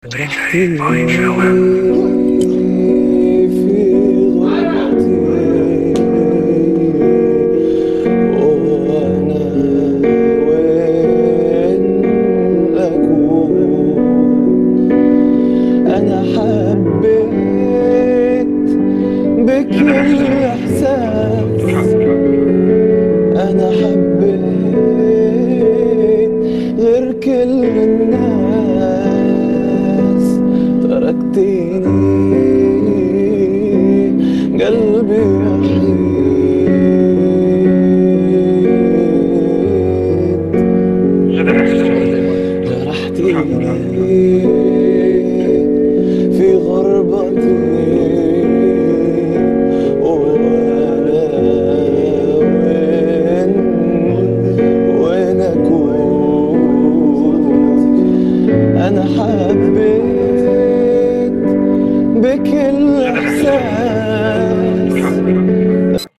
جرحتني في غربتي وأنا وين أكون. أنا حبيت بكل إحساس، أنا حبيت غير كل الناس. تركتيني قلبي وحيد. جرحتيني في غربتي وأنا وين أكون. أنا حبيت بكل إحساس،